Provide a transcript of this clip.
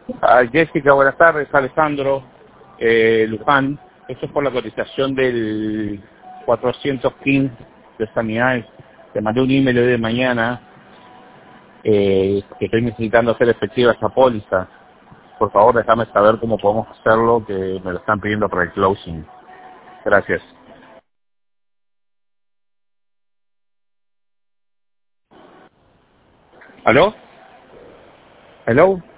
Jessica, buenas tardes. Alejandro, Luján. Esto es por la cotización del 415 de sanidades. Te mandé un email hoy de mañana que estoy necesitando hacer efectiva esa póliza. Por favor, déjame saber cómo podemos hacerlo, que me lo están pidiendo para el closing. Gracias. ¿Aló? ¿Hello?